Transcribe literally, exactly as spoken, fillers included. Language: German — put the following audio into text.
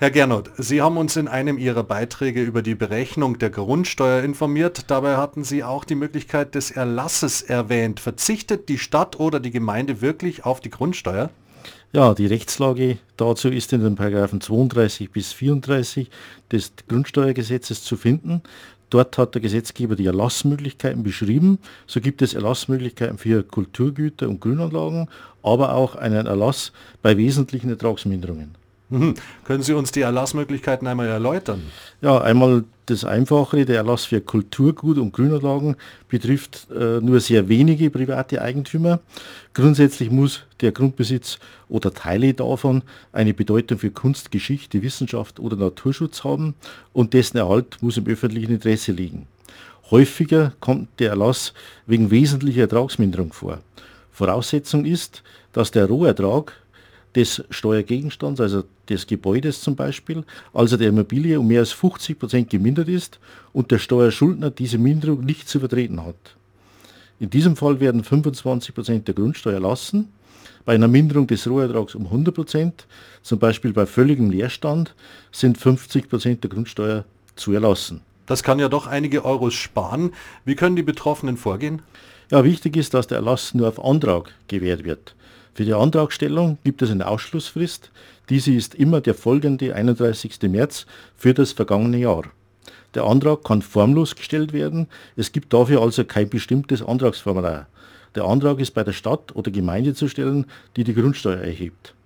Herr Gernot, Sie haben uns in einem Ihrer Beiträge über die Berechnung der Grundsteuer informiert. Dabei hatten Sie auch die Möglichkeit des Erlasses erwähnt. Verzichtet die Stadt oder die Gemeinde wirklich auf die Grundsteuer? Ja, die Rechtslage dazu ist in den Paragraphen zweiunddreißig bis vierunddreißig des Grundsteuergesetzes zu finden. Dort hat der Gesetzgeber die Erlassmöglichkeiten beschrieben. So gibt es Erlassmöglichkeiten für Kulturgüter und Grünanlagen, aber auch einen Erlass bei wesentlichen Ertragsminderungen. Mhm. Können Sie uns die Erlassmöglichkeiten einmal erläutern? Ja, einmal das Einfachere, der Erlass für Kulturgut und Grünanlagen betrifft äh, nur sehr wenige private Eigentümer. Grundsätzlich muss der Grundbesitz oder Teile davon eine Bedeutung für Kunst, Geschichte, Wissenschaft oder Naturschutz haben und dessen Erhalt muss im öffentlichen Interesse liegen. Häufiger kommt der Erlass wegen wesentlicher Ertragsminderung vor. Voraussetzung ist, dass der Rohertrag des Steuergegenstands, also des Gebäudes zum Beispiel, also der Immobilie um mehr als fünfzig Prozent gemindert ist und der Steuerschuldner diese Minderung nicht zu vertreten hat. In diesem Fall werden fünfundzwanzig Prozent der Grundsteuer erlassen. Bei einer Minderung des Rohertrags um hundert Prozent, zum Beispiel bei völligem Leerstand, sind fünfzig Prozent der Grundsteuer zu erlassen. Das kann ja doch einige Euros sparen. Wie können die Betroffenen vorgehen? Ja, wichtig ist, dass der Erlass nur auf Antrag gewährt wird. Für die Antragstellung gibt es eine Ausschlussfrist. Diese ist immer der folgende einunddreißigste März für das vergangene Jahr. Der Antrag kann formlos gestellt werden. Es gibt dafür also kein bestimmtes Antragsformular. Der Antrag ist bei der Stadt oder Gemeinde zu stellen, die die Grundsteuer erhebt.